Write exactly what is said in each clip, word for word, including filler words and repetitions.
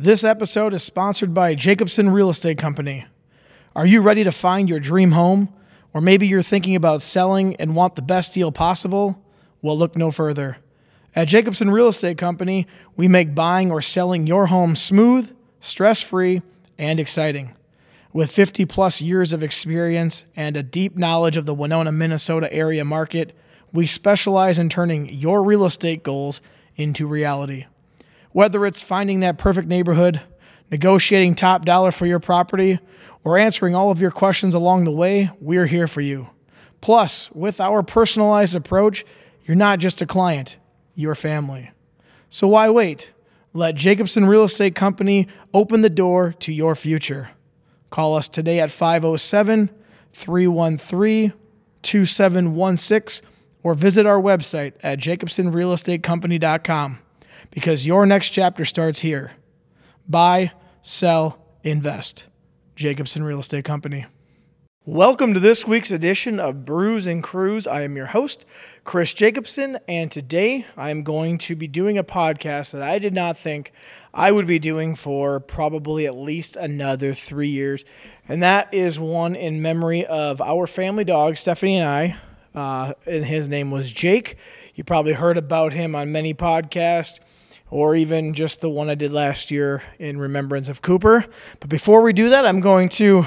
This episode is sponsored by Jacobson Real Estate Company. Are you ready to find your dream home? Or maybe you're thinking about selling and want the best deal possible? Well, look no further. At Jacobson Real Estate Company, we make buying or selling your home smooth, stress-free, and exciting. With fifty plus years of experience and a deep knowledge of the Winona, Minnesota area market, we specialize in turning your real estate goals into reality. Whether it's finding that perfect neighborhood, negotiating top dollar for your property, or answering all of your questions along the way, we're here for you. Plus, with our personalized approach, you're not just a client, you're family. So why wait? Let Jacobson Real Estate Company open the door to your future. Call us today at five oh seven, three one three, two seven one six or visit our website at jacobson real estate company dot com. Because your next chapter starts here. Buy, sell, invest. Jacobson Real Estate Company. Welcome to this week's edition of Brews and Crews. I am your host, Chris Jacobson, and today I am going to be doing a podcast that I did not think I would be doing for probably at least another three years, and that is one in memory of our family dog, Stephanie and I, uh, and his name was Jake. You probably heard about him on many podcasts, or even just the one I did last year in remembrance of Cooper. But before we do that, I'm going to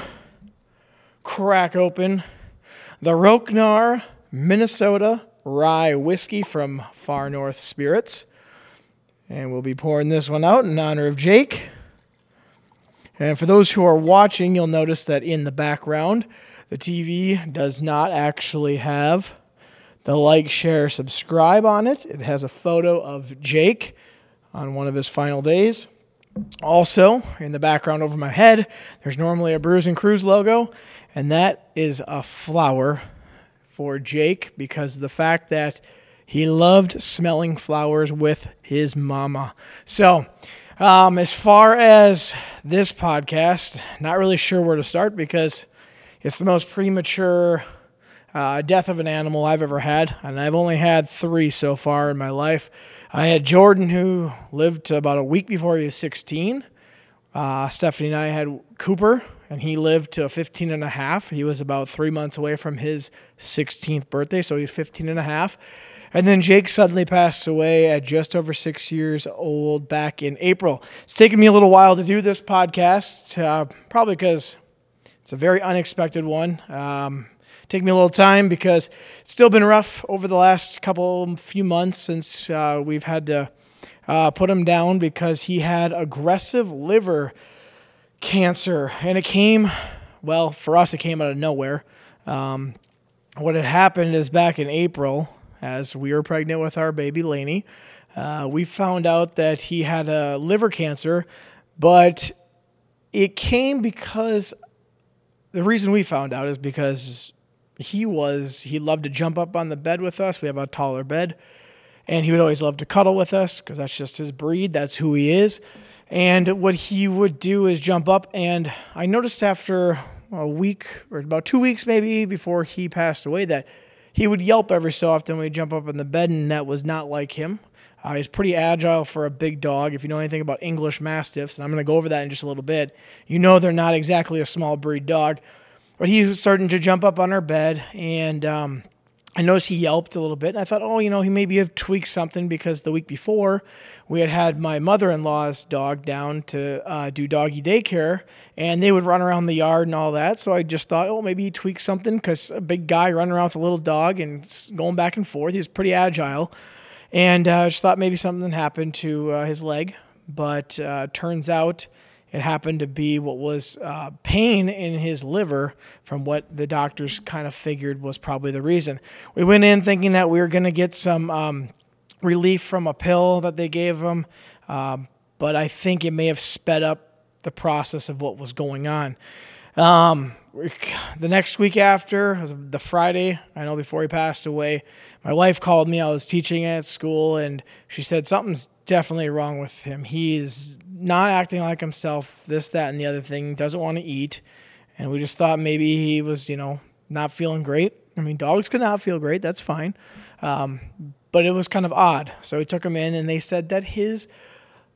crack open the Roknar, Minnesota Rye Whiskey from Far North Spirits. And we'll be pouring this one out in honor of Jake. And for those who are watching, you'll notice that in the background, the T V does not actually have the like, share, subscribe on it. It has a photo of Jake on one of his final days. Also, in the background over my head, there's normally a Brews and Crews logo, and that is a flower for Jake because of the fact that he loved smelling flowers with his mama. So, um, as far as this podcast, not really sure where to start because it's the most premature uh, death of an animal I've ever had, and I've only had three so far in my life. I had Jordan, who lived to about a week before he was sixteen. Uh, Stephanie and I had Cooper, and he lived to fifteen and a half. He was about three months away from his sixteenth birthday, so he was fifteen and a half. And then Jake suddenly passed away at just over six years old back in April. It's taken me a little while to do this podcast, uh, probably because it's a very unexpected one. Um, Take me a little time because it's still been rough over the last couple few months since uh, we've had to uh, put him down because he had aggressive liver cancer, and it came, well, for us it came out of nowhere. Um, what had happened is back in April, as we were pregnant with our baby Lainey, uh, we found out that he had a liver cancer, but it came because the reason we found out is because He was, he loved to jump up on the bed with us. We have a taller bed. And he would always love to cuddle with us because that's just his breed. That's who he is. And what he would do is jump up. And I noticed after a week or about two weeks maybe before he passed away that he would yelp every so often when he'd jump up on the bed. And that was not like him. Uh, he's pretty agile for a big dog. If you know anything about English Mastiffs, and I'm going to go over that in just a little bit, you know they're not exactly a small breed dog. But he was starting to jump up on our bed, and um, I noticed he yelped a little bit. And I thought, oh, you know, he maybe have tweaked something because the week before we had had my mother-in-law's dog down to uh, do doggy daycare, and they would run around the yard and all that. So I just thought, oh, maybe he tweaked something because a big guy running around with a little dog and going back and forth. He was pretty agile. And I uh, just thought maybe something happened to uh, his leg. But uh, turns out it happened to be what was uh, pain in his liver from what the doctors kind of figured was probably the reason. We went in thinking that we were going to get some um, relief from a pill that they gave him, um, but I think it may have sped up the process of what was going on. Um, the next week after, the Friday, I know before he passed away, my wife called me. I was teaching at school, and she said something's definitely wrong with him. He's not acting like himself, this, that, and the other thing, doesn't want to eat. And we just thought maybe he was, you know, not feeling great. I mean, dogs can not feel great. That's fine. Um, but it was kind of odd. So we took him in, and they said that his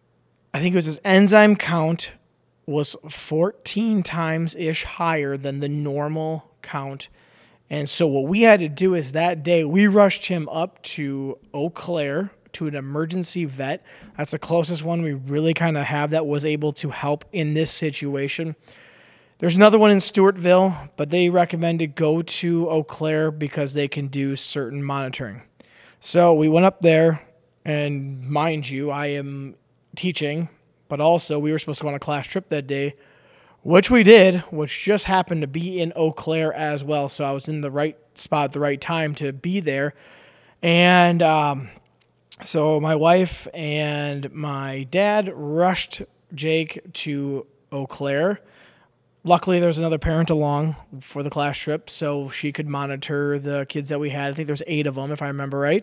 I think it was his enzyme count was fourteen times ish higher than the normal count. And so what we had to do is that day we rushed him up to Eau Claire to an emergency vet. That's the closest one we really kind of have that was able to help in this situation. There's another one in Stewartville, but they recommend to go to Eau Claire because they can do certain monitoring. So we went up there, and mind you, I am teaching, but also we were supposed to go on a class trip that day, which we did, which just happened to be in Eau Claire as well. So I was in the right spot at the right time to be there. And um, so my wife and my dad rushed Jake to Eau Claire. Luckily, there was another parent along for the class trip, so she could monitor the kids that we had. I think there's eight of them, if I remember right.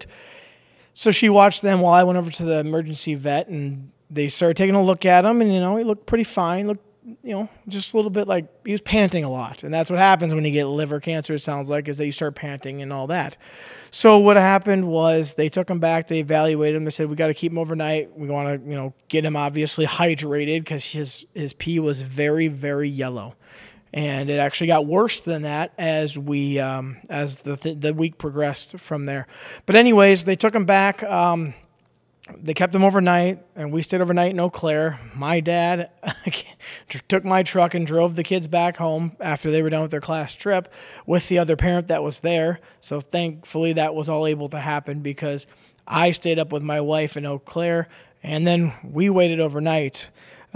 So she watched them while I went over to the emergency vet, and they started taking a look at him, and, you know, he looked pretty fine. Looked, you know, just a little bit like he was panting a lot. And that's what happens when you get liver cancer, it sounds like, is that you start panting and all that. So what happened was they took him back. They evaluated him. They said, we got to keep him overnight. We want to, you know, get him obviously hydrated because his, his pee was very, very yellow. And it actually got worse than that as we um, as the th- the week progressed from there. But anyways, they took him back. Um, They kept him overnight, and we stayed overnight in Eau Claire. My dad took my truck and drove the kids back home after they were done with their class trip with the other parent that was there. So thankfully that was all able to happen because I stayed up with my wife in Eau Claire, and then we waited overnight.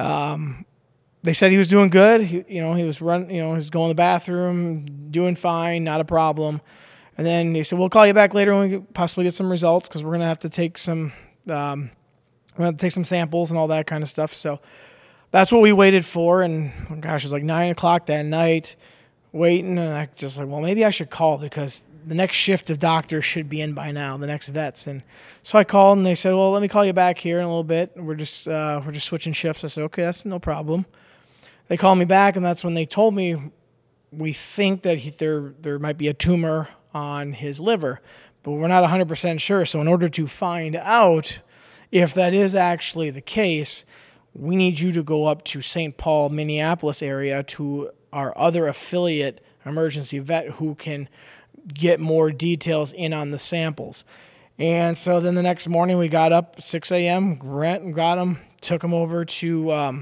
Um, they said he was doing good. He, you know, he was run, you know, he was going to the bathroom, doing fine, not a problem. And then they said, we'll call you back later when we possibly get some results because we're going to have to take some Um, we're going to take some samples and all that kind of stuff. So that's what we waited for. And oh gosh, it was like nine o'clock that night waiting. And I just like, well, maybe I should call because the next shift of doctors should be in by now, the next vets. And so I called and they said, well, let me call you back here in a little bit. We're just, uh, we're just switching shifts. I said, okay, that's no problem. They called me back, and that's when they told me we think that he, there, there might be a tumor on his liver, but we're not one hundred percent sure. So in order to find out if that is actually the case, we need you to go up to Saint Paul, Minneapolis area to our other affiliate emergency vet who can get more details in on the samples. And so then the next morning we got up at six a.m., went and got him, took him over to um,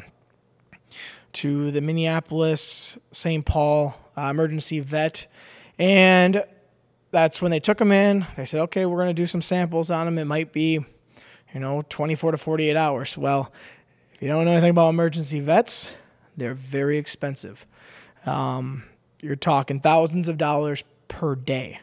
to the Minneapolis Saint Paul uh, emergency vet. And that's when they took him in. They said, okay, we're going to do some samples on him. It might be, you know, twenty-four to forty-eight hours. Well, if you don't know anything about emergency vets, they're very expensive. Um, you're talking thousands of dollars per day.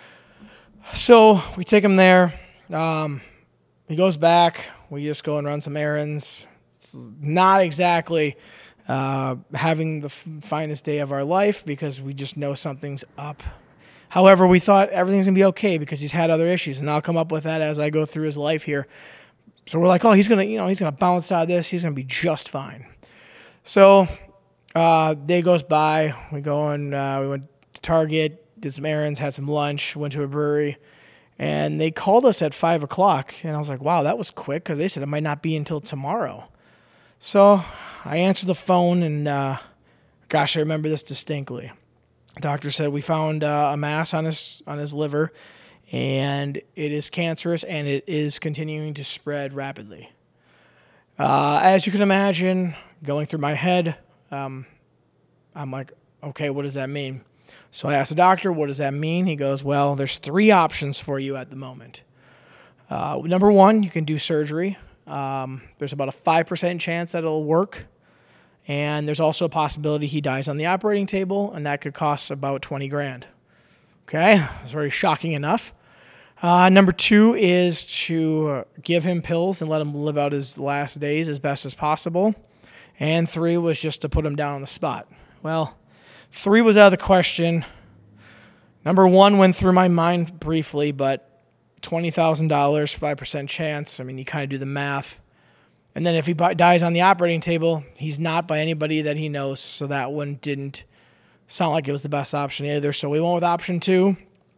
So we take him there. Um, he goes back. We just go and run some errands. It's not exactly uh, having the f- finest day of our life because we just know something's up. However, we thought everything's going to be okay because he's had other issues, and I'll come up with that as I go through his life here. So we're like, oh, he's going to, you know, he's going to bounce out of this. He's going to be just fine. So uh, day goes by. We go and uh, we went to Target, did some errands, had some lunch, went to a brewery, and they called us at five o'clock. And I was like, wow, that was quick because they said it might not be until tomorrow. So I answered the phone, and uh, gosh, I remember this distinctly. The doctor said we found uh, a mass on his on his liver, and it is cancerous, and it is continuing to spread rapidly. Uh, as you can imagine, going through my head, um, I'm like, okay, what does that mean? So I asked the doctor, what does that mean? He goes, well, there's three options for you at the moment. Uh, number one, you can do surgery. Um, there's about a five percent chance that it'll work. And there's also a possibility he dies on the operating table, and that could cost about twenty grand. Okay, that's already shocking enough. Uh, number two is to give him pills and let him live out his last days as best as possible. And three was just to put him down on the spot. Well, three was out of the question. Number one went through my mind briefly, but twenty thousand dollars, five percent chance. I mean, you kind of do the math. And then if he dies on the operating table, he's not by anybody that he knows, so that one didn't sound like it was the best option either. So we went with option two,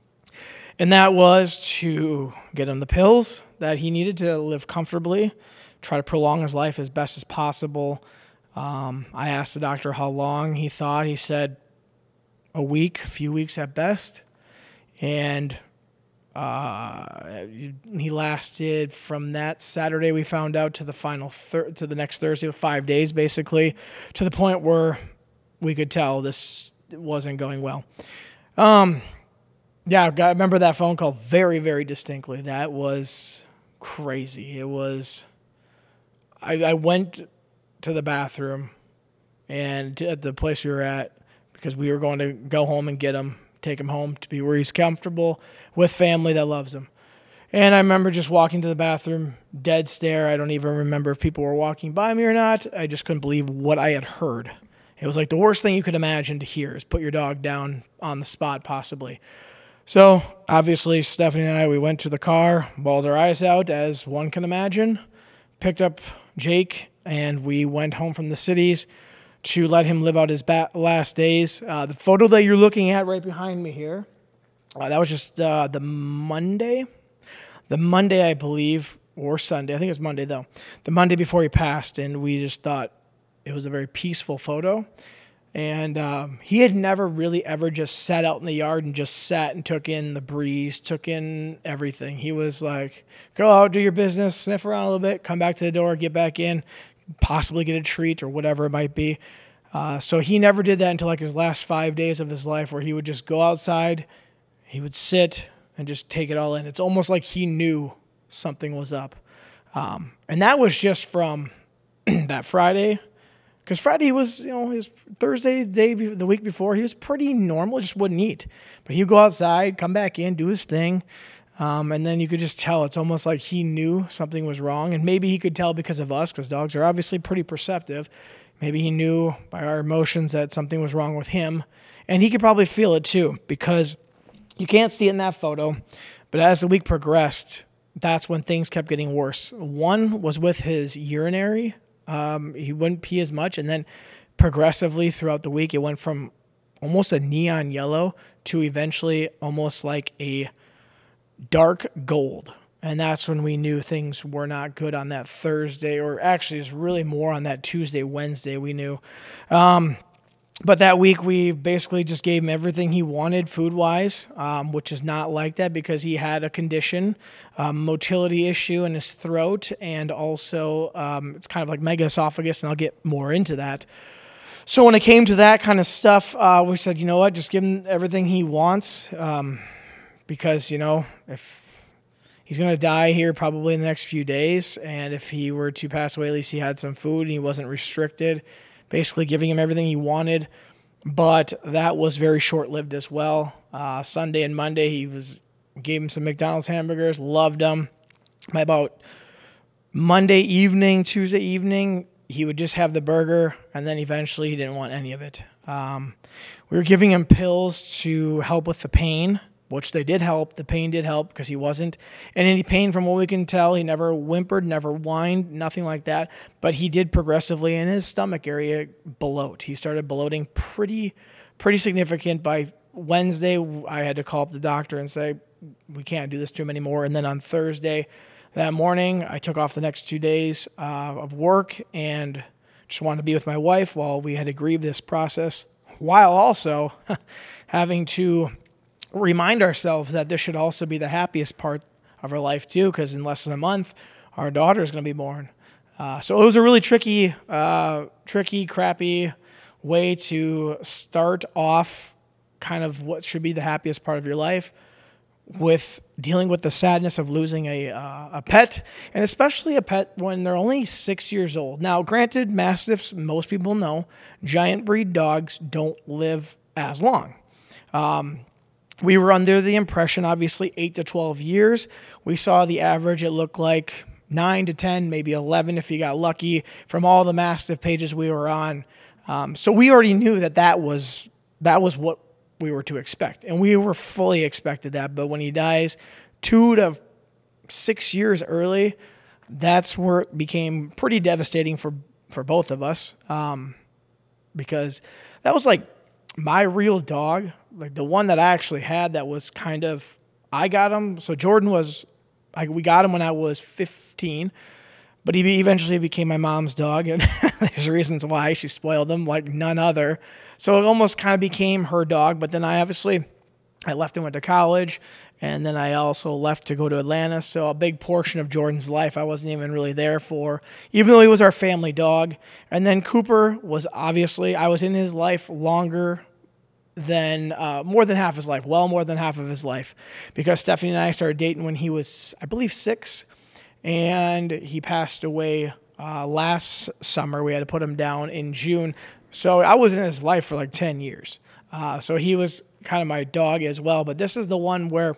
and that was to get him the pills that he needed to live comfortably try to prolong his life as best as possible. Um, I asked the doctor how long he thought. He said a week, a few weeks at best. And uh, he lasted from that Saturday we found out to the final thir- to the next Thursday, five days basically, to the point where we could tell this wasn't going well. Um, yeah, I remember that phone call very, very distinctly. That was crazy. It was. I, I went to the bathroom and at the place we were at because we were going to go home and get him, take him home to be where he's comfortable with family that loves him. And I remember just walking to the bathroom, dead stare. I don't even remember if people were walking by me or not. I just couldn't believe what I had heard. It was like the worst thing you could imagine to hear is put your dog down on the spot, possibly. So, obviously, Stephanie and I, we went to the car, bawled our eyes out, as one can imagine, picked up Jake, and we went home from the cities to let him live out his ba- last days. Uh, the photo that you're looking at right behind me here, uh, that was just uh, the Monday. The Monday, I believe, or Sunday. I think it's Monday, though. The Monday before he passed, and we just thought it was a very peaceful photo. And um, he had never really ever just sat out in the yard and just sat and took in the breeze, took in everything. He was like, go out, do your business, sniff around a little bit, come back to the door, get back in, possibly get a treat or whatever it might be. Uh, so he never did that until like his last five days of his life, where he would just go outside, he would sit and just take it all in. It's almost like he knew something was up. Um, and that was just from that Friday. Because Friday was, you know, his Thursday, day, the week before, he was pretty normal, just wouldn't eat. But he'd go outside, come back in, do his thing, um, and then you could just tell. It's almost like he knew something was wrong, and maybe he could tell because of us, because dogs are obviously pretty perceptive. Maybe he knew by our emotions that something was wrong with him, and he could probably feel it too, because you can't see it in that photo, but as the week progressed, that's when things kept getting worse. One was with his urinary. Um, he wouldn't pee as much, and then progressively throughout the week, it went from almost a neon yellow to eventually almost like a dark gold. And that's when we knew things were not good on that Thursday, or actually it's really more on that Tuesday, Wednesday we knew. Um, but that week we basically just gave him everything he wanted food-wise, um, which is not like that because he had a condition, um, motility issue in his throat, and also um, it's kind of like megaesophagus, and I'll get more into that. So when it came to that kind of stuff, uh, we said, you know what, just give him everything he wants um, because, you know, if he's going to die here probably in the next few days, and if he were to pass away, at least he had some food and he wasn't restricted. Basically giving him everything he wanted, but that was very short-lived as well. Uh, Sunday and Monday, he was gave him some McDonald's hamburgers, loved them. By about Monday evening, Tuesday evening, he would just have the burger, and then eventually he didn't want any of it. Um, we were giving him pills to help with the pain, which they did help. The pain did help because he wasn't in any pain from what we can tell. He never whimpered, never whined, nothing like that. But he did progressively in his stomach area bloat. He started bloating pretty, pretty significant. By Wednesday, I had to call up the doctor and say, we can't do this to him anymore. And then on Thursday, that morning, I took off the next two days uh, of work and just wanted to be with my wife while we had to grieve this process, while also having to remind ourselves that this should also be the happiest part of our life too, because in less than a month, our daughter is going to be born. Uh, so it was a really tricky, uh, tricky, crappy way to start off kind of what should be the happiest part of your life with dealing with the sadness of losing a uh, a pet, and especially a pet when they're only six years old. Now, granted, Mastiffs, most people know, giant breed dogs don't live as long. Um, We were under the impression, obviously, eight to twelve years. We saw the average, it looked like nine to ten, maybe eleven if you got lucky from all the Mastiff pages we were on. Um, so we already knew that that was, that was what we were to expect. And we were fully expected that. But when he dies two to six years early, that's where it became pretty devastating for, for both of us. Um, because that was like my real dog. Like the one that I actually had that was kind of, I got him. So Jordan was, like we got him when I was fifteen, but he eventually became my mom's dog, and there's reasons why. She spoiled him like none other. So it almost kind of became her dog, but then I obviously, I left and went to college, and then I also left to go to Atlanta, so a big portion of Jordan's life I wasn't even really there for, even though he was our family dog. And then Cooper was obviously, I was in his life longer than, uh, more than half his life, well more than half of his life, because Stephanie and I started dating when he was, I believe, six, and he passed away uh, last summer. We had to put him down in June, so I was in his life for like ten years. Uh, so he was kind of my dog as well, but this is the one where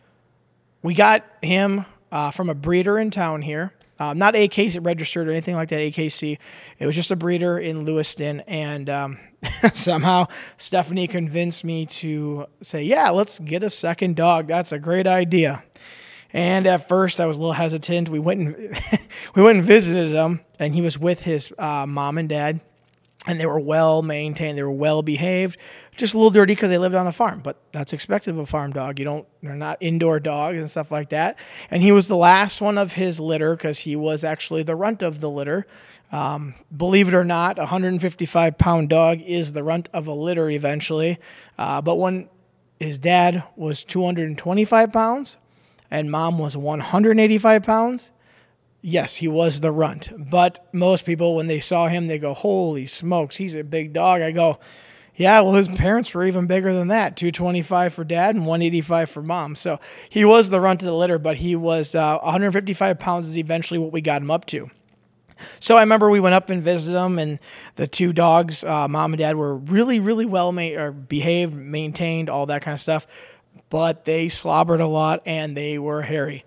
we got him uh, from a breeder in town here. Uh, not A K C registered or anything like that, A K C. It was just a breeder in Lewiston, and um, somehow Stephanie convinced me to say, yeah, let's get a second dog. That's a great idea. And at first I was a little hesitant. We went and we went and visited him, and he was with his uh, mom and dad. And they were well maintained. They were well behaved. Just a little dirty because they lived on a farm, but that's expected of a farm dog. You don't, they're not indoor dogs and stuff like that. And he was the last one of his litter because he was actually the runt of the litter. Um, believe it or not, a one hundred fifty-five pound dog is the runt of a litter eventually. Uh, but when his dad was two hundred twenty-five pounds and mom was one hundred eighty-five pounds, yes, he was the runt, but most people, when they saw him, they go, holy smokes, he's a big dog. I go, yeah, well, his parents were even bigger than that, two twenty-five for dad and one eighty-five for mom. So he was the runt of the litter, but he was uh, one hundred fifty-five pounds is eventually what we got him up to. So I remember we went up and visited him, and the two dogs, uh, mom and dad, were really, really well ma- or behaved, maintained, all that kind of stuff, but they slobbered a lot, and they were hairy.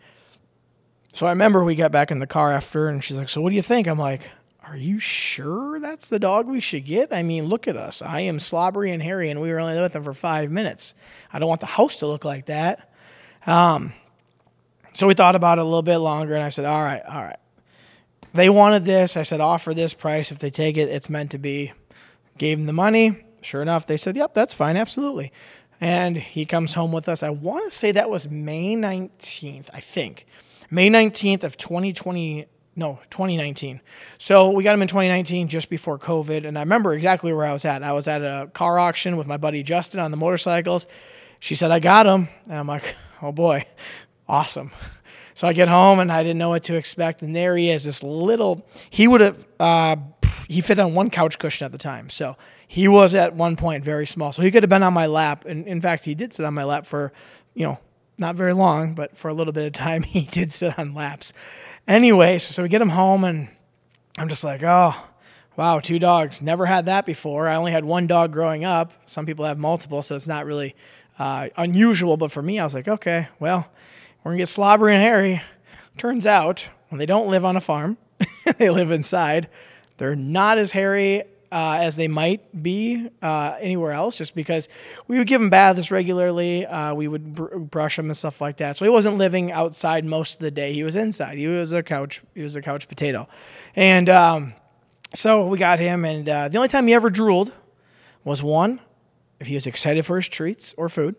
So I remember we got back in the car after, and she's like, so what do you think? I'm like, are you sure that's the dog we should get? I mean, look at us. I am slobbery and hairy, and we were only with him for five minutes. I don't want the house to look like that. Um, so we thought about it a little bit longer, and I said, all right, all right. They wanted this. I said, offer this price. If they take it, it's meant to be. Gave them the money. Sure enough, they said, yep, that's fine, absolutely. And he comes home with us. I want to say that was May nineteenth, I think. May nineteenth of twenty twenty, no, twenty nineteen. So we got him in twenty nineteen, just before COVID, and I remember exactly where I was at. I was at a car auction with my buddy Justin on the motorcycles. She said, I got him, and I'm like, oh boy, awesome. So I get home, and I didn't know what to expect, and there he is, this little, he would have, uh, he fit on one couch cushion at the time, so he was at one point very small, so he could have been on my lap, and in fact, he did sit on my lap for, you know, not very long, but for a little bit of time, he did sit on laps. Anyway, so, so we get him home, and I'm just like, oh, wow, two dogs. Never had that before. I only had one dog growing up. Some people have multiple, so it's not really uh, unusual. But for me, I was like, okay, well, we're going to get slobbery and hairy. Turns out, when they don't live on a farm, they live inside, they're not as hairy Uh, as they might be uh, anywhere else, just because we would give him baths regularly. Uh, we would br- brush him and stuff like that. So he wasn't living outside most of the day. He was inside. He was a couch. He was a couch potato. And um, so we got him, and uh, the only time he ever drooled was, one, if he was excited for his treats or food,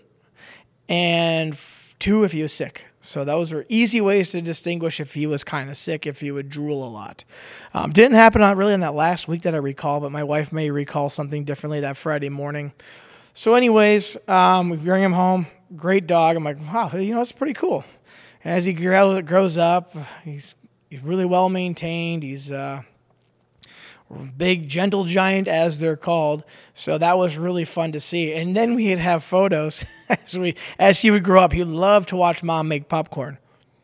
and two, if he was sick. So those were easy ways to distinguish if he was kind of sick, if he would drool a lot. Um, didn't happen on really in that last week that I recall, but my wife may recall something differently that Friday morning. So anyways, um, we bring him home. Great dog. I'm like, wow, you know, that's pretty cool. As he grow, grows up, he's, he's really well maintained. He's uh, big, gentle giant, as they're called. So that was really fun to see. And then we'd have photos as we as he would grow up. He loved to watch mom make popcorn.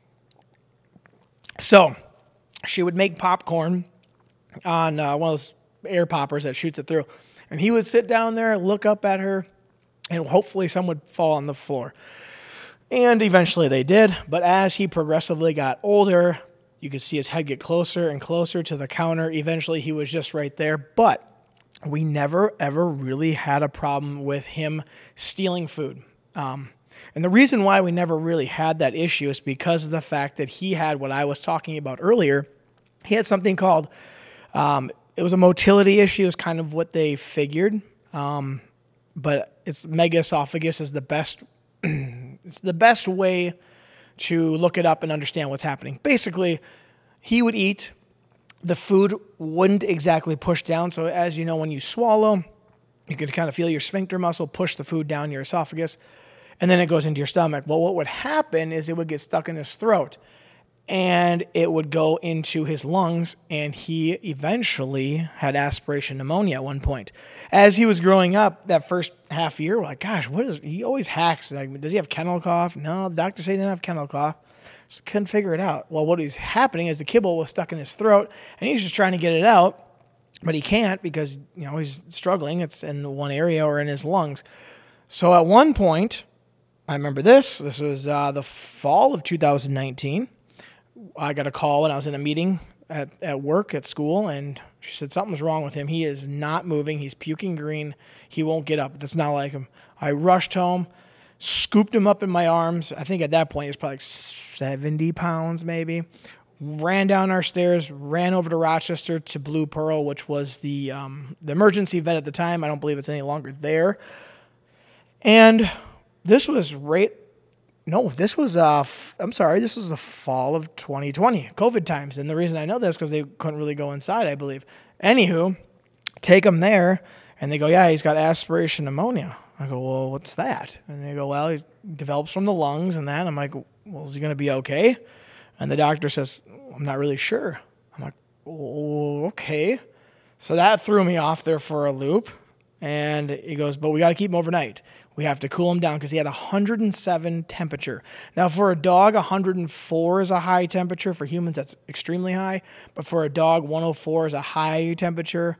So she would make popcorn on uh, one of those air poppers that shoots it through. And he would sit down there, look up at her, and hopefully some would fall on the floor. And eventually they did. But as he progressively got older, you could see his head get closer and closer to the counter. Eventually, he was just right there. But we never, ever really had a problem with him stealing food. Um, and the reason why we never really had that issue is because of the fact that he had what I was talking about earlier. He had something called, um, it was a motility issue is kind of what they figured. Um, but it's megaesophagus is the best, it's the best way to look it up and understand what's happening. Basically, he would eat, the food wouldn't exactly push down. So as you know, when you swallow, you can kind of feel your sphincter muscle push the food down your esophagus, and then it goes into your stomach. Well, what would happen is it would get stuck in his throat, and it would go into his lungs, and he eventually had aspiration pneumonia at one point. As he was growing up, that first half year, we're like, gosh, what is, he always hacks. Like, does he have kennel cough? No, the doctor said he didn't have kennel cough. Just couldn't figure it out. Well, what was happening is the kibble was stuck in his throat, and he's just trying to get it out, but he can't because, you know, he's struggling. It's in one area or in his lungs. So at one point, I remember this. This was uh, the fall of two thousand nineteen. I got a call when I was in a meeting at, at work, at school, and she said something's wrong with him. He is not moving. He's puking green. He won't get up. That's not like him. I rushed home, scooped him up in my arms. I think at that point he was probably like seventy pounds maybe. Ran down our stairs, ran over to Rochester to Blue Pearl, which was the um, the emergency vet at the time. I don't believe it's any longer there. And this was right... No, this was, uh, f- I'm sorry, this was the fall of twenty twenty, COVID times. And the reason I know this is because they couldn't really go inside, I believe. Anywho, take him there, and they go, yeah, he's got aspiration pneumonia. I go, well, what's that? And they go, well, he develops from the lungs and that. I'm like, well, is he going to be okay? And the doctor says, I'm not really sure. I'm like, oh, okay. So that threw me off there for a loop. And he goes, but we got to keep him overnight. We have to cool him down because he had one hundred seven temperature. Now, for a dog, one hundred four is a high temperature. For humans, that's extremely high. But for a dog, one oh four is a high temperature.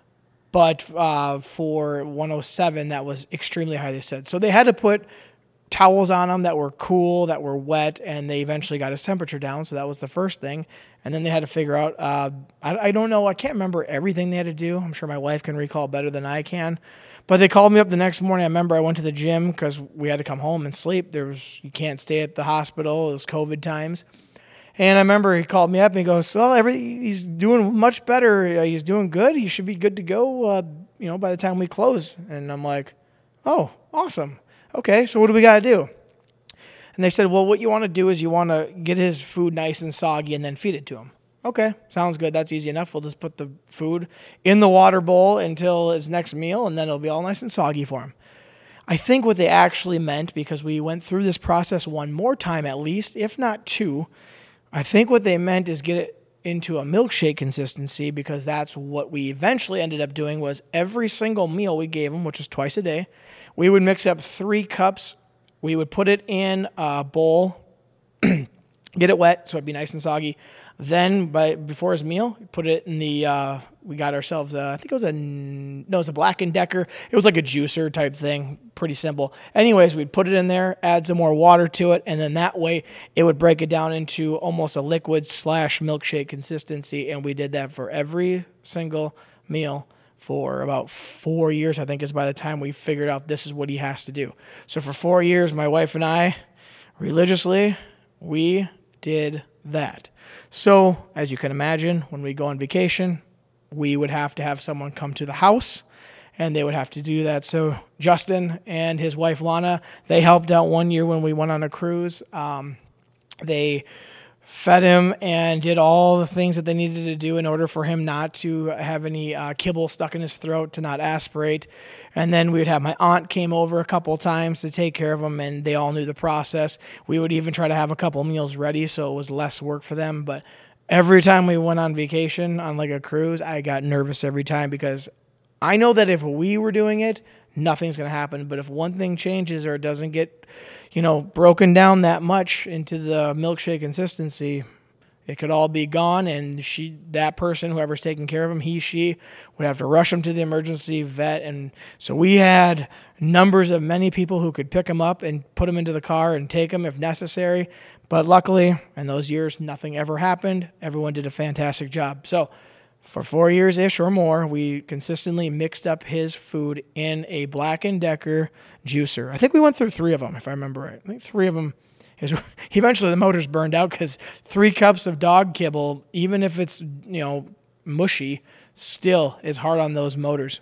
But uh, for one oh seven, that was extremely high, they said. So they had to put towels on him that were cool, that were wet, and they eventually got his temperature down. So that was the first thing. And then they had to figure out, uh, I, I don't know, I can't remember everything they had to do. I'm sure my wife can recall better than I can. But they called me up the next morning. I remember I went to the gym because we had to come home and sleep. There was you can't stay at the hospital. It was COVID times. And I remember he called me up and he goes, well, every, he's doing much better. Uh, he's doing good. He should be good to go, uh, you know, by the time we close. And I'm like, oh, awesome. Okay, so what do we got to do? And they said, well, what you want to do is you want to get his food nice and soggy and then feed it to him. Okay, sounds good. That's easy enough. We'll just put the food in the water bowl until his next meal, and then it'll be all nice and soggy for him. I think what they actually meant, because we went through this process one more time at least, if not two, I think what they meant is get it into a milkshake consistency, because that's what we eventually ended up doing. Was every single meal we gave him, which was twice a day, we would mix up three cups. We would put it in a bowl, get it wet so it'd be nice and soggy. Then, by before his meal, put it in the. Uh, we got ourselves. A, I think it was a no, it was a Black and Decker. It was like a juicer type thing, pretty simple. Anyways, we'd put it in there, add some more water to it, and then that way it would break it down into almost a liquid slash milkshake consistency. And we did that for every single meal for about four years. I think is by the time we figured out this is what he has to do. So for four years, my wife and I, religiously, we did that. So, as you can imagine, when we go on vacation, we would have to have someone come to the house, and they would have to do that. So, Justin and his wife, Lana, they helped out one year when we went on a cruise. Um, they fed him and did all the things that they needed to do in order for him not to have any uh, kibble stuck in his throat, to not aspirate. And then we would have my aunt came over a couple times to take care of him, and they all knew the process. We would even try to have a couple meals ready so it was less work for them. But every time we went on vacation on like a cruise, I got nervous every time, because I know that if we were doing it, nothing's going to happen. But if one thing changes or it doesn't get, you know, broken down that much into the milkshake consistency, it could all be gone. And she, that person, whoever's taking care of him, he, she would have to rush him to the emergency vet. And so we had numbers of many people who could pick him up and put him into the car and take him if necessary. But luckily, in those years, nothing ever happened. Everyone did a fantastic job. So for four years-ish or more, we consistently mixed up his food in a Black and Decker juicer. I think we went through three of them, if I remember right. I think three of them. Is, eventually, the motors burned out because three cups of dog kibble, even if it's, you know, mushy, still is hard on those motors.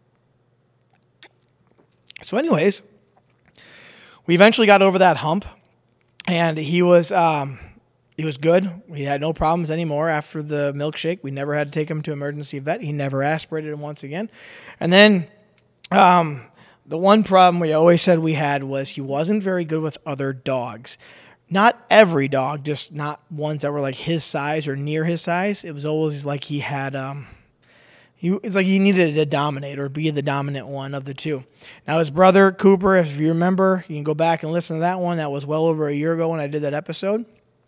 So anyways, we eventually got over that hump, and he was... Um, he was good. We had no problems anymore after the milkshake. We never had to take him to emergency vet. He never aspirated him once again. And then um, the one problem we always said we had was he wasn't very good with other dogs. Not every dog, just not ones that were like his size or near his size. It was always like he had, um, he, it's like he needed to dominate or be the dominant one of the two. Now his brother Cooper, if you remember, you can go back and listen to that one. That was well over a year ago when I did that episode.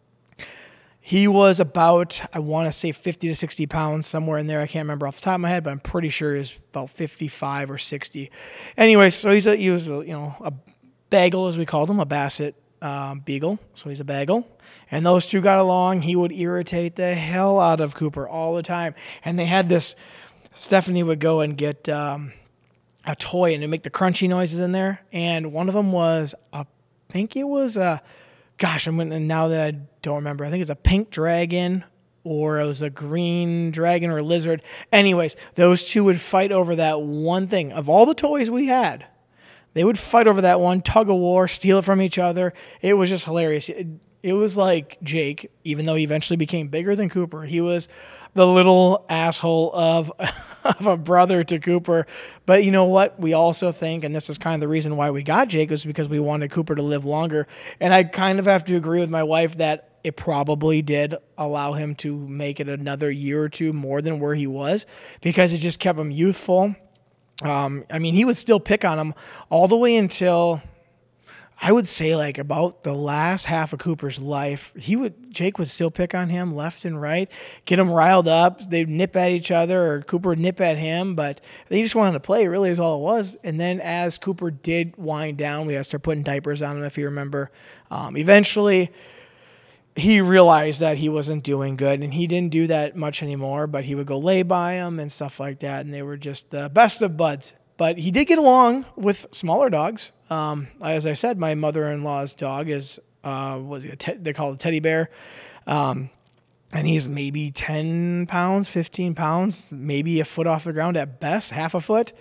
He was about, I want to say fifty to sixty pounds, somewhere in there. I can't remember off the top of my head, but I'm pretty sure he was about fifty-five or sixty. Anyway, so he's a, he was a, you know, a bagel, as we called him, a Basset um, Beagle. So he's a bagel. And those two got along. He would irritate the hell out of Cooper all the time. And they had this, Stephanie would go and get um, a toy and it'd make the crunchy noises in there. And one of them was, a, I think it was a, gosh, I'm gonna, now that I don't remember, I think it's a pink dragon or it was a green dragon or a lizard. Anyways, those two would fight over that one thing. Of all the toys we had, they would fight over that one, tug of war, steal it from each other. It was just hilarious. It, it was like Jake, even though he eventually became bigger than Cooper. He was the little asshole of, of a brother to Cooper. But you know what? We also think, and this is kind of the reason why we got Jake, was because we wanted Cooper to live longer. And I kind of have to agree with my wife that it probably did allow him to make it another year or two more than where he was, because it just kept him youthful. Um, I mean, he would still pick on him all the way until, I would say, like about the last half of Cooper's life. He would Jake would still pick on him left and right, get him riled up. They'd nip at each other, or Cooper would nip at him, but they just wanted to play. Really, is all it was. And then as Cooper did wind down, we had to start putting diapers on him, if you remember. Um, eventually, he realized that he wasn't doing good, and he didn't do that much anymore, but he would go lay by him and stuff like that, and they were just the best of buds. But he did get along with smaller dogs. Um, as I said, my mother-in-law's dog is, uh, what is it, te- they call it a teddy bear, um, and he's maybe ten pounds, fifteen pounds, maybe a foot off the ground at best, half a foot.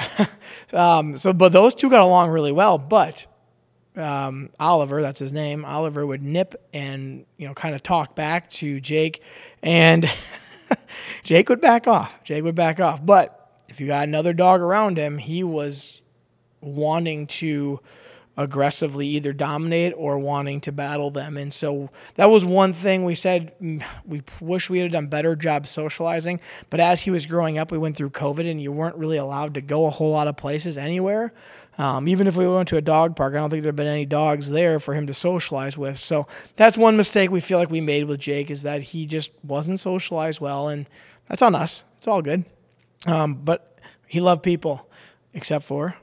um, so, but those two got along really well, but Um, Oliver, that's his name, Oliver would nip and, you know, kind of talk back to Jake, and Jake would back off. Jake would back off. But if you got another dog around him, he was wanting to aggressively either dominate or wanting to battle them. And so that was one thing we said we wish we had done a better job socializing. But as he was growing up, we went through COVID, and you weren't really allowed to go a whole lot of places anywhere. Um, even if we went to a dog park, I don't think there had been any dogs there for him to socialize with. So that's one mistake we feel like we made with Jake, is that he just wasn't socialized well, and that's on us. It's all good. Um, but he loved people, except for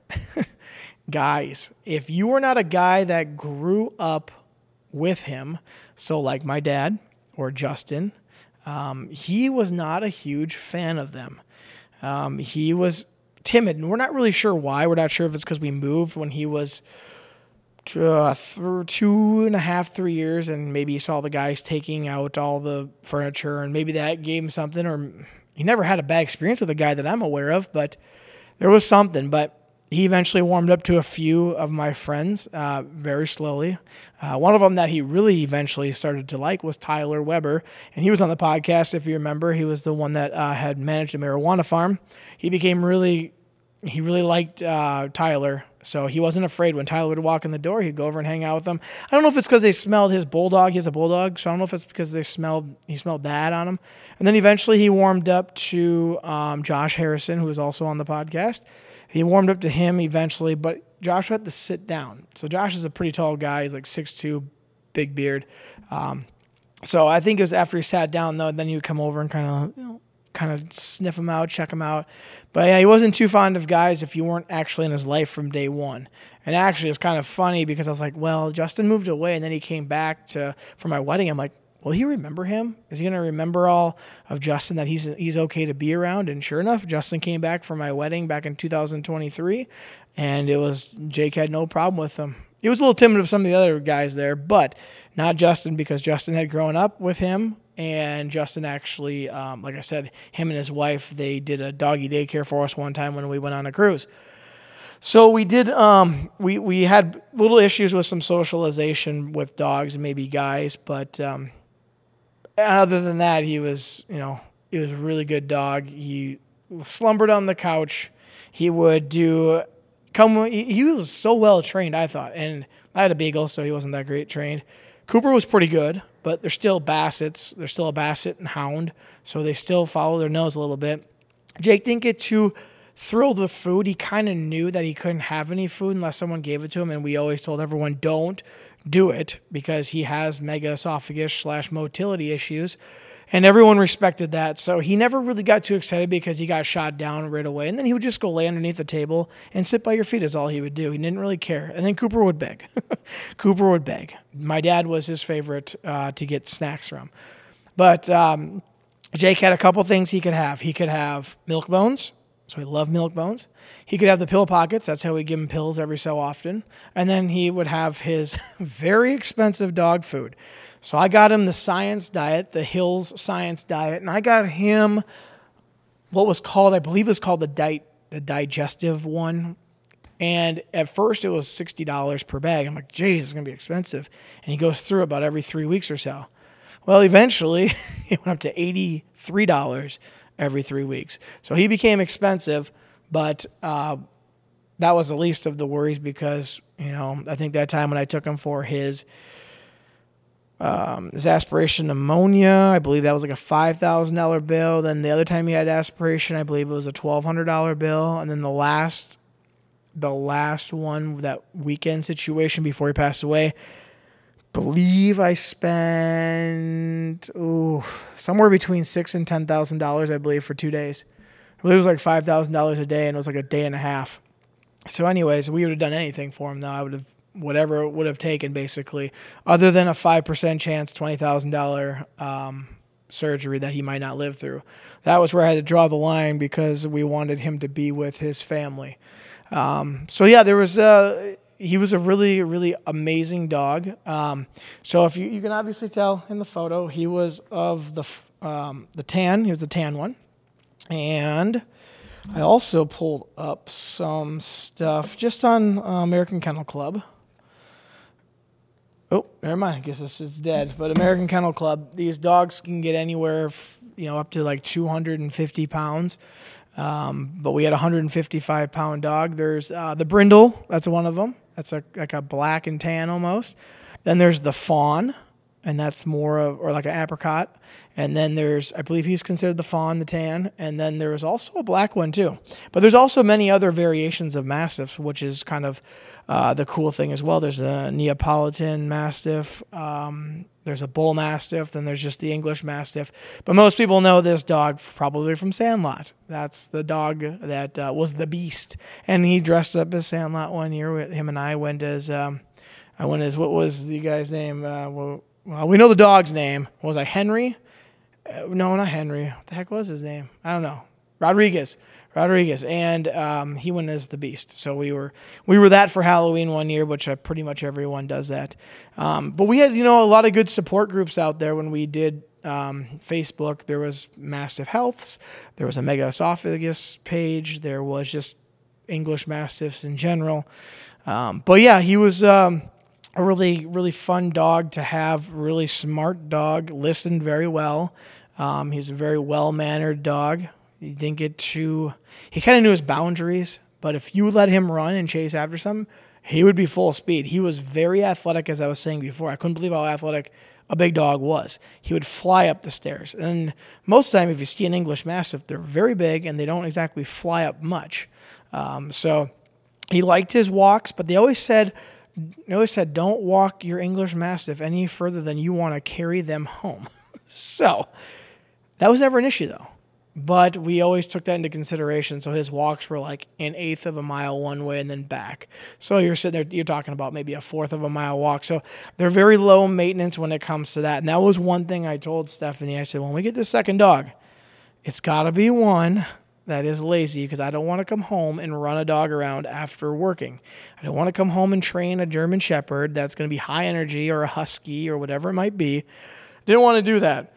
guys. If you were not a guy that grew up with him, so like my dad or Justin, um, he was not a huge fan of them. Um, he was timid, and we're not really sure why. We're not sure if it's because we moved when he was two, uh, th- two and a half, three years, and maybe he saw the guys taking out all the furniture, and maybe that gave him something, or he never had a bad experience with a guy that I'm aware of, but there was something. But he eventually warmed up to a few of my friends uh, very slowly. Uh, one of them that he really eventually started to like was Tyler Weber, and he was on the podcast, if you remember. He was the one that uh, had managed a marijuana farm. He became really, he really liked uh, Tyler, so he wasn't afraid. When Tyler would walk in the door, he'd go over and hang out with him. I don't know if it's because they smelled his bulldog. He has a bulldog, so I don't know if it's because they smelled he smelled that on him. And then eventually he warmed up to um, Josh Harrison, who was also on the podcast. He warmed up to him eventually, but Josh had to sit down. So Josh is a pretty tall guy. He's like six two, big beard. Um, so I think it was after he sat down, though, then he would come over and kind of, you know, kind of sniff him out, check him out. But yeah, he wasn't too fond of guys if you weren't actually in his life from day one. And actually, it's kind of funny because I was like, well, Justin moved away, and then he came back to for my wedding. I'm like, will he remember him? Is he going to remember all of Justin, that he's he's okay to be around? And sure enough, Justin came back for my wedding back in two thousand twenty-three, and it was Jake had no problem with him. He was a little timid of some of the other guys there, but not Justin, because Justin had grown up with him, and Justin actually, um, like I said, him and his wife, they did a doggy daycare for us one time when we went on a cruise. So we did, um, we, we had little issues with some socialization with dogs and maybe guys, but um, other than that, he was, you know, he was a really good dog. He slumbered on the couch. He would do come. He, he was so well trained, I thought, and I had a beagle, so he wasn't that great trained. Cooper was pretty good, but they're still Bassets. They're still a Basset and Hound, so they still follow their nose a little bit. Jake didn't get too thrilled with food. He kind of knew that he couldn't have any food unless someone gave it to him, and we always told everyone, don't do it, because he has mega esophagus slash motility issues, and everyone respected that. So he never really got too excited because he got shot down right away, and then he would just go lay underneath the table and sit by your feet is all he would do. He didn't really care. And then Cooper would beg. Cooper would beg. My dad was his favorite uh, to get snacks from. But um, Jake had a couple things he could have. He could have milk bones. So he loved milk bones. He could have the pill pockets. That's how we give him pills every so often. And then he would have his very expensive dog food. So I got him the Science Diet, the Hills Science Diet, and I got him what was called, I believe it was called the, di- the digestive one. And at first it was sixty dollars per bag. I'm like, geez, it's going to be expensive. And he goes through about every three weeks or so. Well, eventually it went up to eighty-three dollars every three weeks. So he became expensive, but uh, that was the least of the worries because, you know, I think that time when I took him for his um, his aspiration pneumonia, I believe that was like a five thousand dollars bill. Then the other time he had aspiration, I believe it was a twelve hundred dollars bill. And then the last, the last one, that weekend situation before he passed away, believe I spent ooh, somewhere between six and ten thousand dollars, I believe, for two days. I believe it was like five thousand dollars a day, and it was like a day and a half. So, anyways, we would have done anything for him. Though I would have whatever it would have taken, basically, other than a five percent chance, twenty thousand dollar um, surgery that he might not live through. That was where I had to draw the line because we wanted him to be with his family. Um, so yeah, there was. Uh, He was a really, really amazing dog. Um, so if you, you can obviously tell in the photo, he was of the um, the tan. He was the tan one. And I also pulled up some stuff just on uh, American Kennel Club. Oh, never mind. I guess this is dead. But American Kennel Club, these dogs can get anywhere, you know, up to like two hundred fifty pounds. Um, but we had a one hundred fifty-five pound dog. There's uh, the Brindle. That's one of them. That's a, like a black and tan almost. Then there's the Fawn, and that's more of, or like an apricot. And then there's, I believe he's considered the Fawn, the tan. And then there was also a black one too. But there's also many other variations of Mastiffs, which is kind of uh, the cool thing as well. There's a Neapolitan Mastiff. Um, there's a Bull Mastiff. Then there's just the English Mastiff. But most people know this dog probably from Sandlot. That's the dog that uh, was the Beast. And he dressed up as Sandlot one year. Him and I went as, um, I went as, what was the guy's name? Uh, well, well, we know the dog's name. What was I, Henry? Uh, no, not Henry. What the heck was his name? I don't know. Rodriguez. Rodriguez. And um, he went as the Beast. So we were we were that for Halloween one year, which uh, pretty much everyone does that. Um, but we had, you know, a lot of good support groups out there when we did um, Facebook. There was Mastiff Healths. There was a Mega Esophagus page. There was just English Mastiffs in general. Um, but yeah, he was um, a really, really fun dog to have. Really smart dog. Listened very well. Um, he's a very well-mannered dog. He didn't get too... He kind of knew his boundaries, but if you let him run and chase after something, he would be full speed. He was very athletic, as I was saying before. I couldn't believe how athletic a big dog was. He would fly up the stairs. And most of the time, if you see an English Mastiff, they're very big, and they don't exactly fly up much. Um, so he liked his walks, but they always said... They always said, don't walk your English Mastiff any further than you want to carry them home. So that was never an issue, though. But we always took that into consideration. So his walks were like an eighth of a mile one way and then back. So you're sitting there, you're talking about maybe a fourth of a mile walk. So they're very low maintenance when it comes to that. And that was one thing I told Stephanie. I said, when we get this second dog, it's got to be one that is lazy, because I don't want to come home and run a dog around after working. I don't want to come home and train a German Shepherd that's going to be high energy, or a Husky or whatever it might be. Didn't want to do that.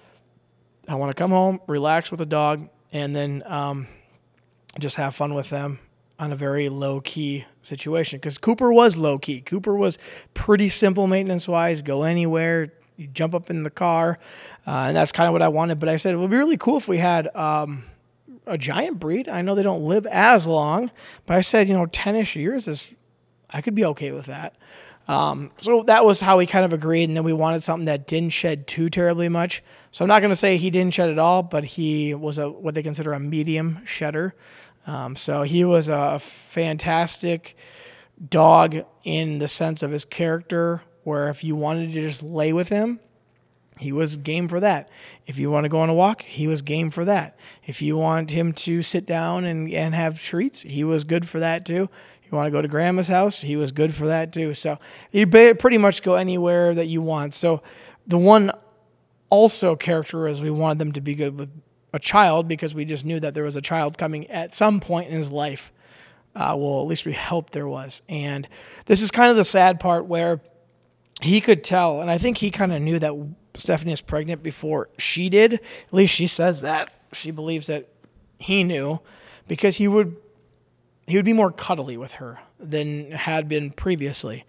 I want to come home, relax with the dog, and then um, just have fun with them on a very low-key situation. Because Cooper was low-key. Cooper was pretty simple maintenance-wise. Go anywhere, You jump up in the car, uh, and that's kind of what I wanted. But I said it would be really cool if we had um, a giant breed. I know they don't live as long, but I said, you know, ten-ish years is, I could be okay with that. Um, so that was how we kind of agreed, and then we wanted something that didn't shed too terribly much. So I'm not going to say he didn't shed at all, but he was a what they consider a medium shedder. Um, so he was a fantastic dog in the sense of his character, where if you wanted to just lay with him, he was game for that. If you want to go on a walk, he was game for that. If you want him to sit down and, and have treats, he was good for that too. You want to go to grandma's house, he was good for that too. So you pretty much go anywhere that you want. So the one also character is we wanted them to be good with a child, because we just knew that there was a child coming at some point in his life. Uh, well, at least we hoped there was. And this is kind of the sad part where he could tell, and I think he kind of knew that Stephanie was pregnant before she did. At least she says that. She believes that he knew, because he would he would be more cuddly with her than had been previously.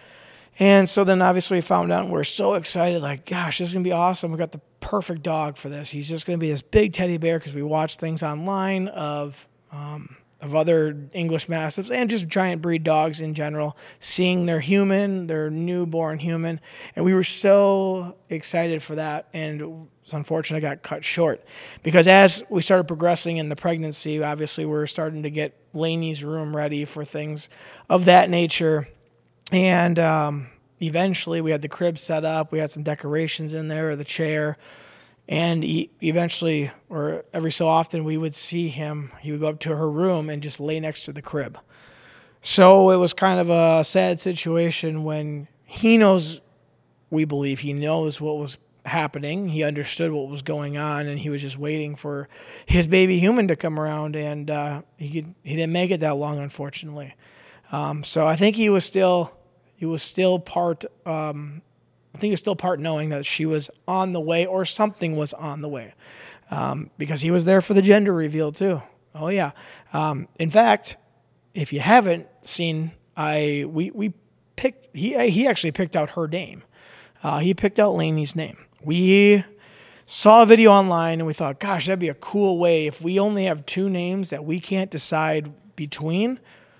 And so then obviously we found out, and we're so excited, like, gosh, this is going to be awesome. We got the perfect dog for this. He's just going to be this big teddy bear, because we watched things online of um, of other English Mastiffs and just giant breed dogs in general, seeing their human, their newborn human. And we were so excited for that. And it's unfortunate it got cut short, because as we started progressing in the pregnancy, obviously we we're starting to get Lainey's room ready for things of that nature. And um, eventually we had the crib set up. We had some decorations in there, the chair. And he, eventually, or every so often, we would see him. He would go up to her room and just lay next to the crib. So it was kind of a sad situation when he knows, we believe he knows what was happening. He understood what was going on, and he was just waiting for his baby human to come around. And uh, he could, he didn't make it that long, unfortunately. Um, so I think he was still he was still part. Um, I think he was still part knowing that she was on the way, or something was on the way, um, because he was there for the gender reveal too. Oh yeah. Um, in fact, if you haven't seen, I we we picked he he actually picked out her name. Uh, he picked out Lainey's name. We saw a video online and we thought, gosh, that'd be a cool way if we only have two names that we can't decide between.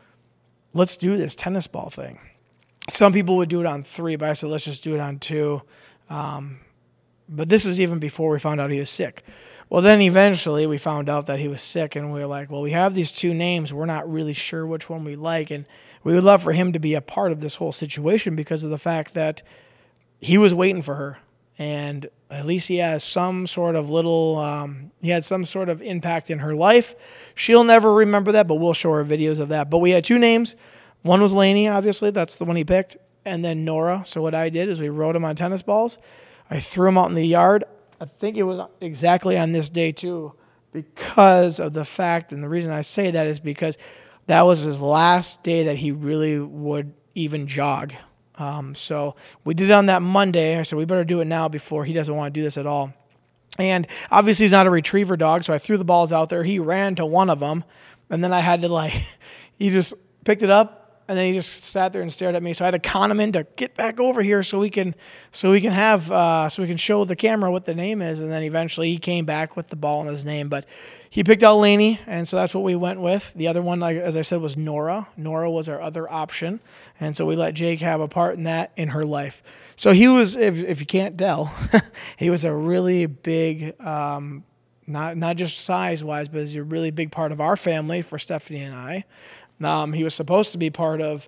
Let's do this tennis ball thing. Some people would do it on three, but I said, let's just do it on two. Um, but this was even before we found out he was sick. Well, then eventually we found out that he was sick, and we were like, well, we have these two names. We're not really sure which one we like, and we would love for him to be a part of this whole situation because of the fact that he was waiting for her, and at least he has some sort of little, um, he had some sort of impact in her life. She'll never remember that, but we'll show her videos of that. But we had two names. One was Lainey, obviously. That's the one he picked. And then Nora. So what I did is we wrote them on tennis balls. I threw them out in the yard. I think it was exactly on this day, too, because of the fact, and the reason I say that is because that was his last day that he really would even jog. Um, so we did it on that Monday. I said, we better do it now before he doesn't want to do this at all. And obviously he's not a retriever dog, so I threw the balls out there. He ran to one of them, and then I had to, like, he just picked it up, and then he just sat there and stared at me. So I had to con him in to get back over here so we can, so we can have, uh, so we can show the camera what the name is. And then eventually he came back with the ball in his name. But he picked out Lainey, and so that's what we went with. The other one, like as I said, was Nora. Nora was our other option, and so we let Jake have a part in that in her life. So he was, if if you can't tell, he was a really big, um, not not just size wise, but he's a really big part of our family for Stephanie and I. Um, he was supposed to be part of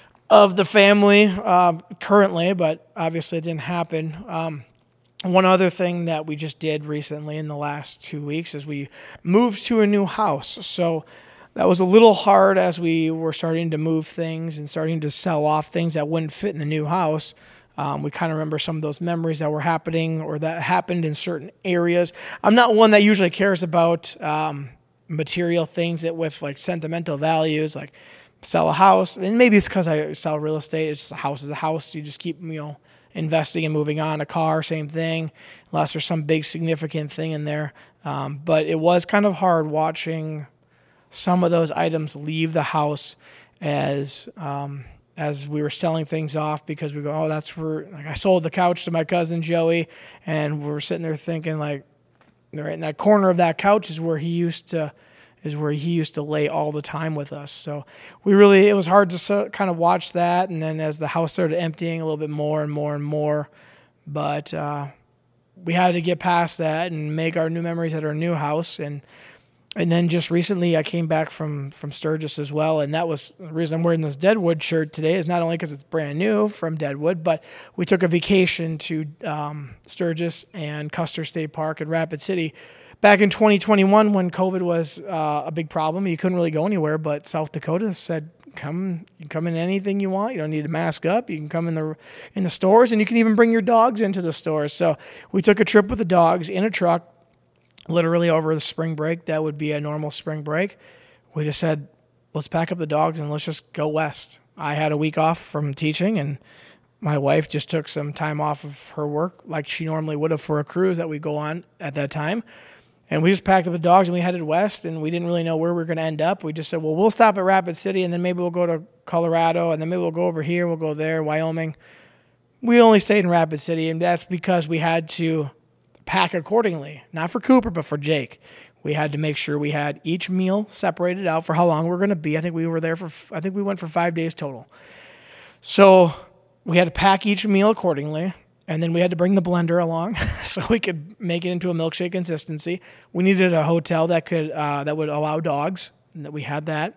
of the family uh, currently, but obviously it didn't happen. Um, one other thing that we just did recently in the last two weeks is we moved to a new house. So that was a little hard as we were starting to move things and starting to sell off things that wouldn't fit in the new house. Um, we kind of remember some of those memories that were happening or that happened in certain areas. I'm not one that usually cares about um, material things that with like sentimental values, like sell a house. And maybe it's because I sell real estate. It's just a house is a house. You just keep, you know, investing and moving on. A car, same thing, unless there's some big significant thing in there. Um, but it was kind of hard watching some of those items leave the house as um, as we were selling things off because we go, oh, that's where, like, I sold the couch to my cousin Joey, and we were sitting there thinking, like, right in that corner of that couch is where he used to, is where he used to lay all the time with us. So we really, it was hard to so, kind of watch that. And then as the house started emptying a little bit more and more and more, but uh, we had to get past that and make our new memories at our new house. And And then just recently I came back from, from Sturgis as well, and that was the reason I'm wearing this Deadwood shirt today is not only because it's brand new from Deadwood, but we took a vacation to um, Sturgis and Custer State Park in Rapid City back in twenty twenty-one when COVID was uh, a big problem. You couldn't really go anywhere, but South Dakota said, come you can come in anything you want. You don't need to mask up. You can come in the in the stores, and you can even bring your dogs into the stores. So we took a trip with the dogs in a truck, literally over the spring break. That would be a normal spring break. We just said, let's pack up the dogs and let's just go west. I had a week off from teaching, and my wife just took some time off of her work like she normally would have for a cruise that we go on at that time. And we just packed up the dogs and we headed west, and we didn't really know where we were going to end up. We just said, well, we'll stop at Rapid City, and then maybe we'll go to Colorado, and then maybe we'll go over here, we'll go there, Wyoming. We only stayed in Rapid City, and that's because we had to pack accordingly, not for Cooper, but for Jake. We had to make sure we had each meal separated out for how long we're going to be. I think we were there for, I think we went for five days total. So we had to pack each meal accordingly, and then we had to bring the blender along so we could make it into a milkshake consistency. We needed a hotel that could, uh, that would allow dogs, and that we had that.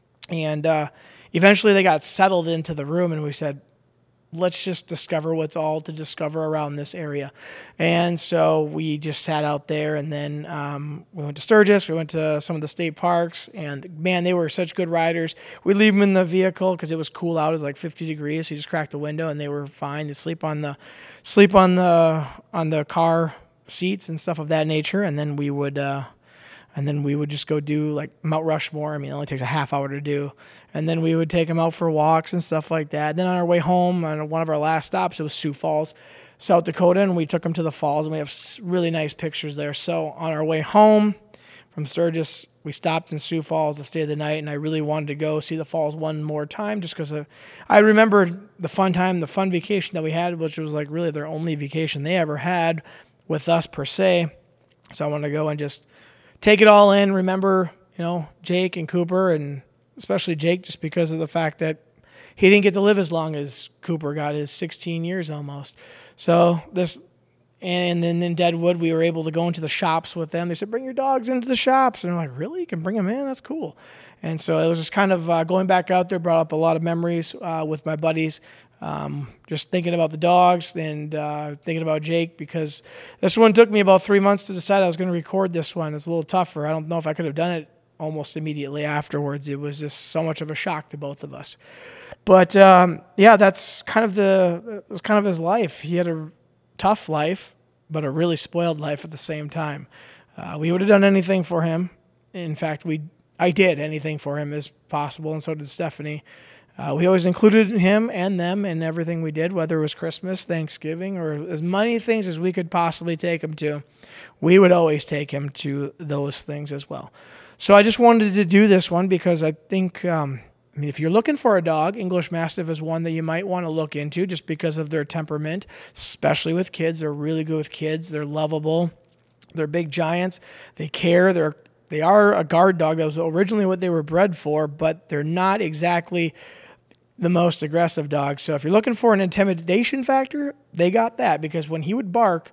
And uh, eventually they got settled into the room, and we said, let's just discover what's all to discover around this area. And so we just sat out there, and then um, we went to Sturgis. We went to some of the state parks, and man, they were such good riders. We'd leave them in the vehicle because it was cool out. It was like fifty degrees. So you just cracked the window, and they were fine. They sleep on the sleep on the on the car seats and stuff of that nature. And then we would uh, and then we would just go do like Mount Rushmore. I mean, it only takes a half hour to do. And then we would take them out for walks and stuff like that. Then on our way home, on one of our last stops, it was Sioux Falls, South Dakota, and we took them to the falls, and we have really nice pictures there. So on our way home from Sturgis, we stopped in Sioux Falls to stay the night, and I really wanted to go see the falls one more time just because I remembered the fun time, the fun vacation that we had, which was like really their only vacation they ever had with us per se. So I wanted to go and just take it all in, remember, you know, Jake and Cooper, and especially Jake, just because of the fact that he didn't get to live as long as Cooper got, his sixteen years almost. So this, and then in Deadwood, we were able to go into the shops with them. They said, bring your dogs into the shops. And I'm like, really? You can bring them in? That's cool. And so it was just kind of uh, going back out there, brought up a lot of memories uh, with my buddies. Um, just thinking about the dogs and uh, thinking about Jake, because this one took me about three months to decide I was going to record this one. It's a little tougher. I don't know if I could have done it almost immediately afterwards. It was just so much of a shock to both of us. But um, yeah, that's kind of the it was kind of his life. He had a tough life, but a really spoiled life at the same time. Uh, we would have done anything for him. In fact, we I did anything for him as possible, and so did Stephanie. Uh, we always included him and them in everything we did, whether it was Christmas, Thanksgiving, or as many things as we could possibly take him to. We would always take him to those things as well. So I just wanted to do this one because I think, um, I mean, if you're looking for a dog, English Mastiff is one that you might want to look into just because of their temperament, especially with kids. They're really good with kids. They're lovable. They're big giants. They care. They're They are a guard dog. That was originally what they were bred for, but they're not exactly the most aggressive dogs. So if you're looking for an intimidation factor, they got that, because when he would bark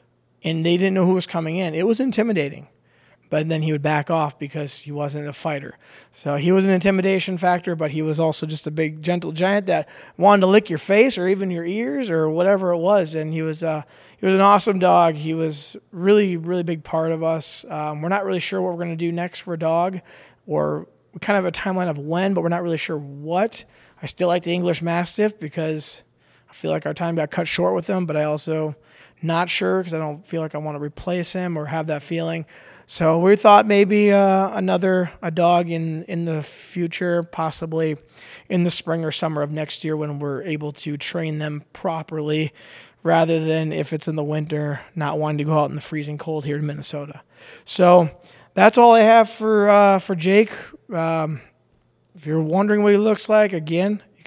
and they didn't know who was coming in, it was intimidating. But then he would back off because he wasn't a fighter. So he was an intimidation factor, but he was also just a big, gentle giant that wanted to lick your face or even your ears or whatever it was. And he was uh, he was an awesome dog. He was really, really big part of us. Um, we're not really sure what we're going to do next for a dog, or we kind of have a timeline of when, but we're not really sure what. I still like the English Mastiff because I feel like our time got cut short with him, but I also not sure because I don't feel like I want to replace him or have that feeling. So we thought maybe uh, another a dog in, in the future, possibly in the spring or summer of next year when we're able to train them properly, rather than if it's in the winter, not wanting to go out in the freezing cold here in Minnesota. So that's all I have for uh, for Jake. Um, if you're wondering what he looks like, again, you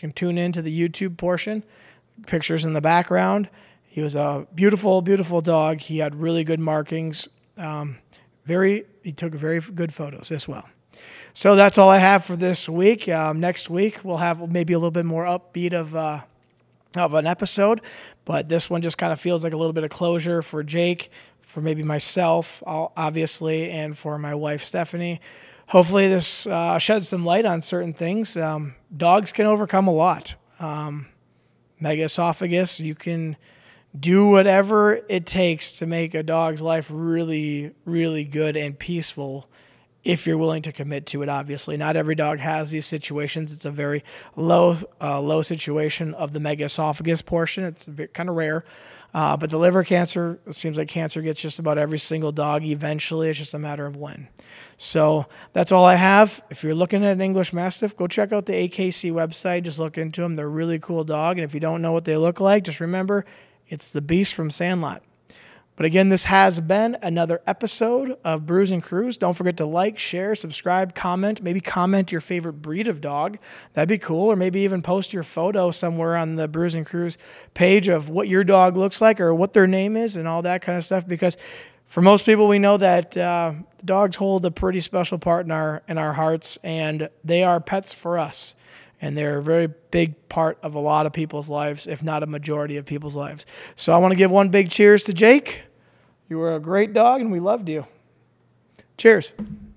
can tune into the YouTube portion. Pictures in the background. He was a beautiful, beautiful dog. He had really good markings. Um, very, he took very good photos as well. So that's all I have for this week. Um, next week we'll have maybe a little bit more upbeat of uh, of an episode, but this one just kind of feels like a little bit of closure for Jake, for maybe myself, obviously, and for my wife Stephanie. Hopefully this uh, sheds some light on certain things. Um, dogs can overcome a lot. Um, Megaesophagus, you can do whatever it takes to make a dog's life really, really good and peaceful if you're willing to commit to it, obviously. Not every dog has these situations. It's a very low uh, low situation of the megaesophagus portion. It's kind of rare. Uh, but the liver cancer, it seems like cancer gets just about every single dog eventually. It's just a matter of when. So that's all I have. If you're looking at an English Mastiff, go check out the A K C website. Just look into them. They're a really cool dog. And if you don't know what they look like, just remember, it's the beast from Sandlot. But again, this has been another episode of Brews and Crews. Don't forget to like, share, subscribe, comment. Maybe comment your favorite breed of dog. That'd be cool. Or maybe even post your photo somewhere on the Brews and Crews page of what your dog looks like or what their name is and all that kind of stuff. Because for most people, we know that uh, dogs hold a pretty special part in our in our hearts, and they are pets for us. And they're a very big part of a lot of people's lives, if not a majority of people's lives. So I want to give one big cheers to Jake. You were a great dog, and we loved you. Cheers.